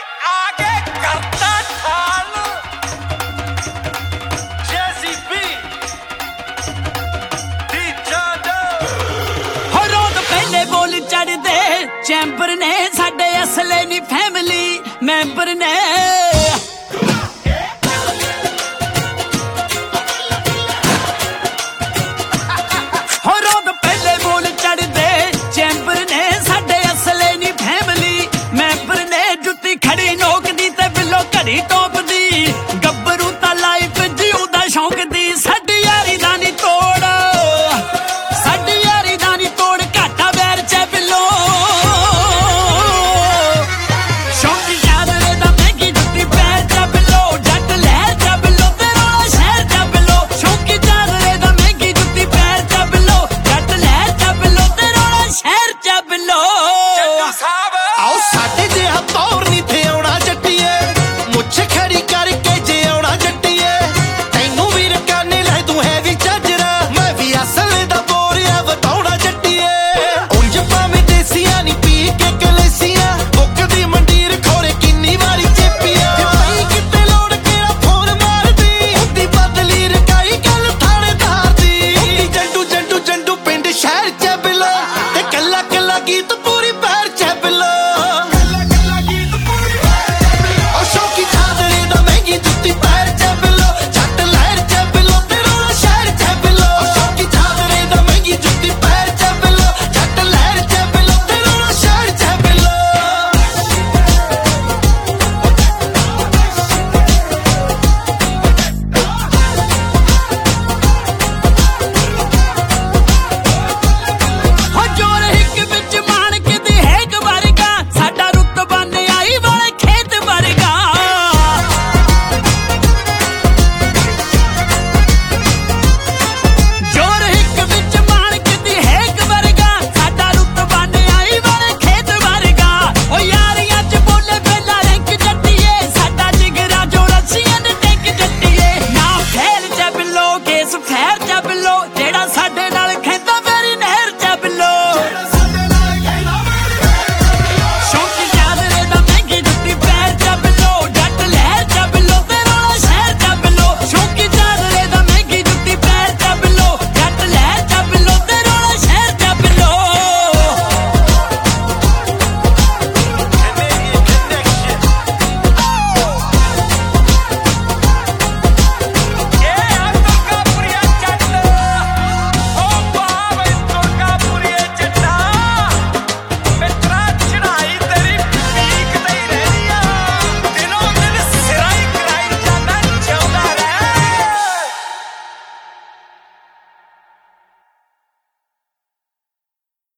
आगे करता ठाल JCB रोज पहले बोल चढ़दे चैंबर ने साडे असले नी फैमिली मैंबर ने रोज पहले बोल चढ़दे चैंबर ने साडे असले नी फैमिली मैंबर ने जुत्ती खड़ी नोक दी ते बिलो घड़ी टोप दी गब्बरू ता लाइफ जीउदा शौक दी साडी यारी दा नी तोड़ साडी यारी दा नी तोड़ घाटा बैर च बिलो शौकी यादरे दा महंगी जुत्ती पैर च बिलो जट लहर च बिलो ते रोला शहर च बिलो शौकी यादरे दा महंगी जुत्ती पैर च बिलो जट लहर च बिलो ते रोला शहर च बिलो साहब आओ साडे